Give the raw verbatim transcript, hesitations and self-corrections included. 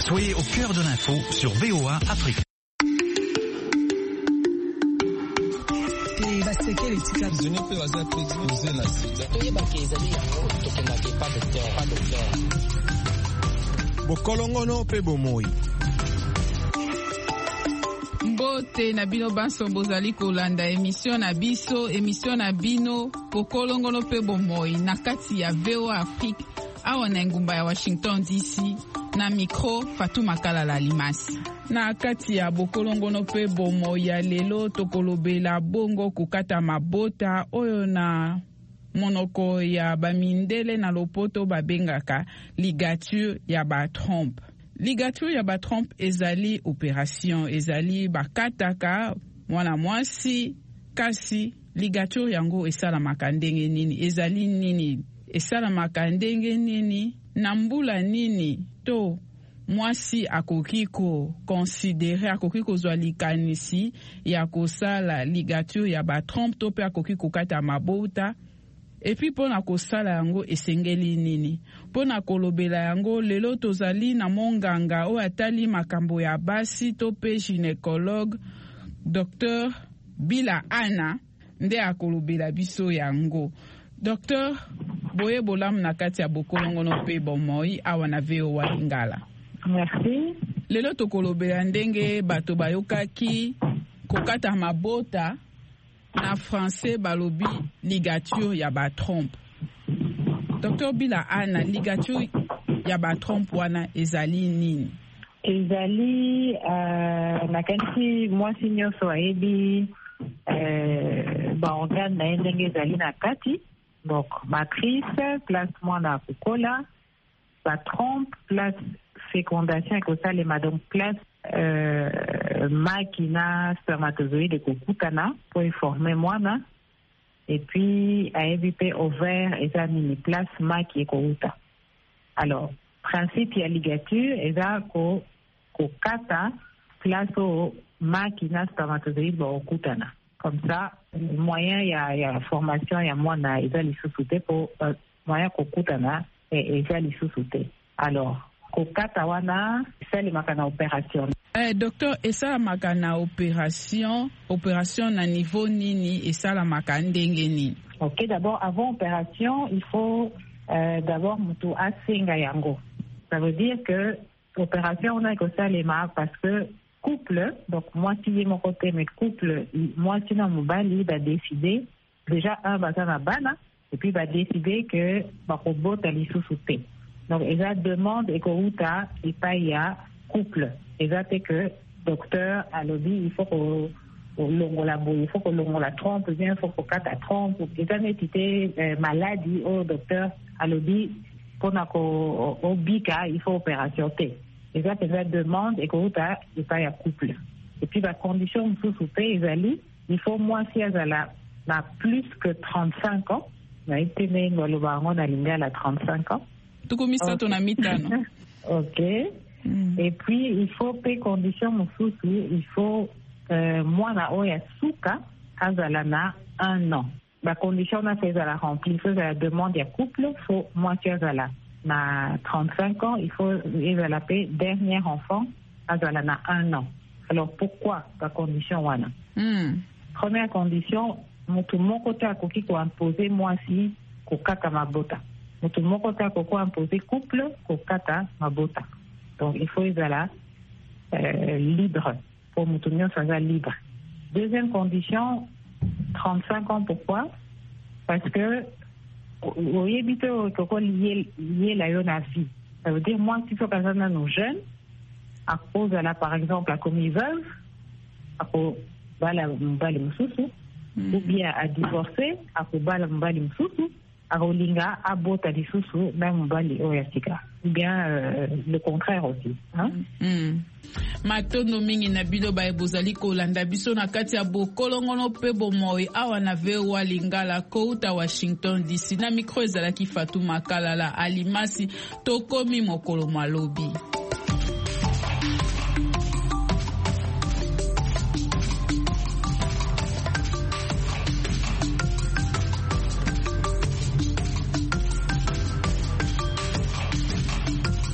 Soyez au cœur de l'info sur V O A Afrique. Bokolongono pe bomoi. Mbote na bino banso bozali kolanda émission na biso émission na bino bokolongono pe bomoi na kati ya V O A Afrique awa na ngumba ya Washington D C na micro Fatuma Kalala Limasi. Na kati ya bokolongono pe bomoi ya lelo tokolobela bongo kukata mabota oyo na monoko ya bamindele na lopoto babengaka ligature ya ba trompe. Ligature ya ba trompe ezali opération ezali bakataka mwana mwasi kasi ligature yango esalamaka ndenge nini ezali nini esalamaka ndenge nini na mbula nini to mwasi akoki ko considérer akoki kozwa likanisi ya kosala ligature ya ba trompe to pe akoki kokata mabota. Epi pona kosala yango esengeli nini pona kolobela yango lelo tozali na monganga o atali makambo ya basi to pe gynécologue Docteur Bila Ana nde akolobela biso yango. Docteur boye bolam na kati ya bokolongono pe bomoi awa na V O A Lingala. Merci. Lelo tokolobela ndenge bato bayokaki kokata mabota na français balobi ligature ya ba trompe. Docteur Bila Ana, ligature ya ba trompe wana ezali nini? Ezali uh, na kanisi mwasi nyonso ayebi uh, ba organe na ye ndenge ezali na kati. Donc matrice place mwana kokola, ba trompe place fécondation ekosalema, donc place Euh, makina spermatozoïde kokutana pour former mwana et puis ayebi ovaire eza nini place maki ekouta. Alors principe ya ligature eza ko kokata place o makina spermatozoïde bakutana. Comme ça moyen ya ya formation ya mwana eza lisusu te pour uh, moyen kokutana et eza lisusu te. Alors kokata wana esalemaka na opération. Eh, docteur, esalamaka na opération, opération na niveau nini esalamaka ndenge nini? Ok, d'abord avant opération, il faut euh, d'abord mutu asenga yango. Ça veut dire que opération on a ekosalema parce que couple, donc moi si j'ai mon côté mais couple, moi si na mobali va décider déjà un bazana bana et puis va décider que bakobota lisusu te. Donc, ils ont demande et qu'on a et pas il y a couple. Ils ont fait que docteur a lobby, il faut qu'on l'on la boue, il faut qu'on l'on la trompe, il faut qu'on cate la trompe. Ils ont été maladie au docteur a lobby qu'on a au bika, il faut opération T. Ils ont fait la demande et qu'on a et pas il y a couple. Et puis la condition sous souper, ils ont dit, il faut moi si elle a n'a plus que trente-cinq ans. On a été né dans le baron à l'India à trente-cinq ans. Okay. Ok. Mm. Et puis, il faut payer condition, il faut, euh, moi, na oya souka, azalana un an. La condition, na fait la remplir, il faut la demande ya couple, il faut moitié azala. Na trente-cinq ans, il faut, il la payer dernier enfant, azalana un an. Alors, pourquoi la condition, wana? Mm. Première condition, mutu moko te akoki ko imposer moi si kokata mabota. Mutu moko te akoki imposer couple kokata mabota. Donc il faut être là euh, libre pour mutu nyonso aza libre. Deuxième condition, trente-cinq ans. Pourquoi? Parce que oyebi te okoko lié lié la yo na vie. Ça veut dire moi si faut kazana nos jeunes à cause de là par exemple à commis veuve à cause bala mbali mususu mm. ou bien à divorcer à cause bala mbali mususu à rolinga à bota lisusu même mbali oyasika ou bien euh, le contraire aussi hein mm. Matono mingi na bilo ba ebozali kolanda biso na kati ya bokolongono pe bomoi awa na V O A Lingala kouta Washington D C na micro ezalaki Fatuma Kalala Alimasi tokomi mokolo malobi.